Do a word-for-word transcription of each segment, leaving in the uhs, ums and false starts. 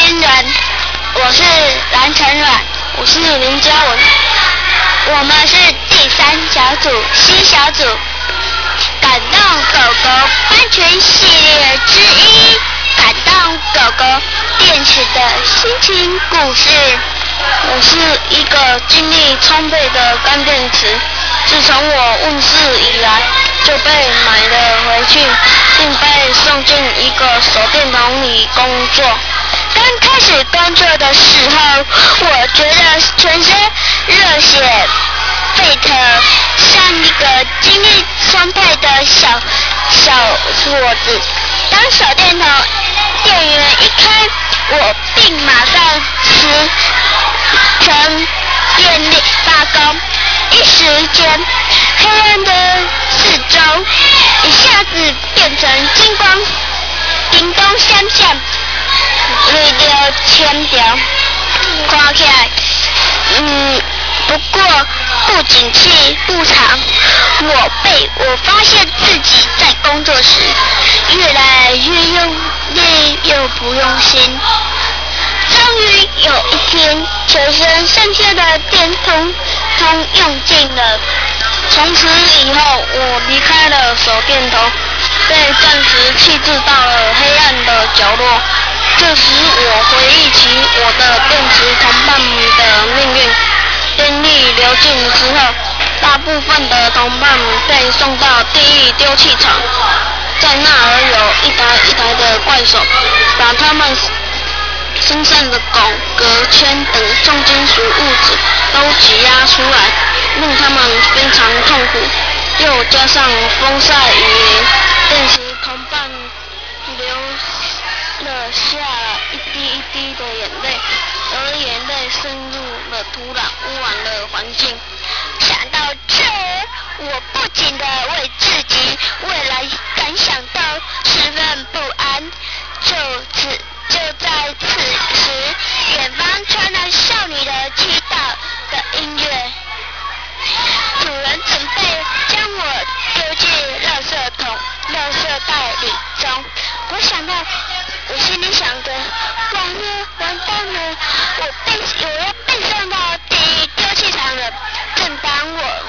新人，我是蓝晨软， 我是林嘉文， 我们是第三小组 C 小组感动狗狗班群系列之一，感动狗狗电池的心情故事。 我是一个精力充沛的干电池，自从我问世以来就被买了回去，并被送进一个手电筒里工作。 刚开始工作的时候，我觉得全身热血沸腾，像一个精力充沛的小小伙子。当手电筒电源一开，我并马上实成电力罢工，一时间黑暗的四周一下子变成金光，叮咚闪闪，绿着千条，看起来，嗯，不过不景气不长，我被我发现自己在工作时越来越用力又不用心。终于有一天，全身剩下的电通通用尽了。 从此以后，我离开了手电筒，被暂时弃置到了黑暗的角落。这时我回忆起我的电池同伴的命运。电力流尽之后，大部分的同伴被送到地狱丢弃场，在那儿有一台一台的怪手，把他们身上的汞、镉、铅等重金属物质都挤压出来，令他们非常痛苦。又加上风晒雨淋，电池同伴流了下一滴一滴的眼泪，而眼泪渗入了土壤，污染了环境。 想到这儿，我不禁地为自己未来感想到十分不安。就此就在此时，远方传来少女的祈祷的音乐。主人准备将我丢进垃圾桶、垃圾袋里中。我想到，我心里想着，完了，完蛋了，我被我要被送到地狱丢弃场了。正当我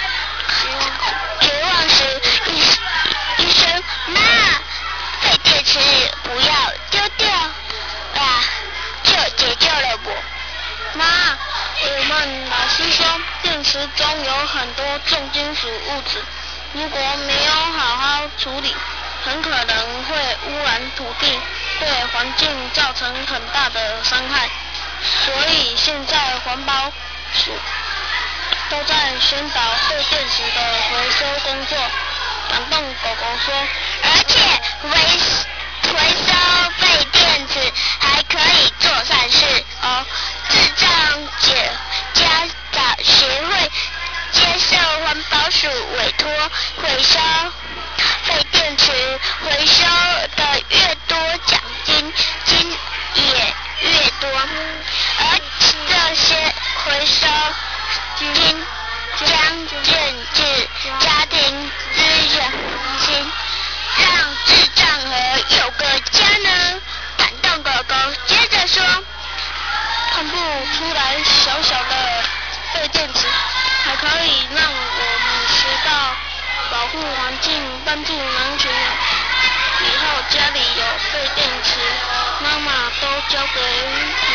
绝望时，一一声妈，废电池不要丢掉啊，就解救了我。 妈，我们老师说电池中有很多重金属物质，如果没有好好处理，很可能会污染土地，对环境造成很大的伤害。所以现在环保署都在宣导废电池的回收工作。感动狗狗说， 而且回回收废电池还可以做善事哦。智障姐家长协会接受环保署委托，回收废电池回收的越多，奖金金也越多，而这些回收金将建至家庭资源金，让智障儿有个家呢。感动狗狗接着说， 看不出来小小的废电池还可以让我们学到保护环境、帮助人群。以后家里有废电池，妈妈都交给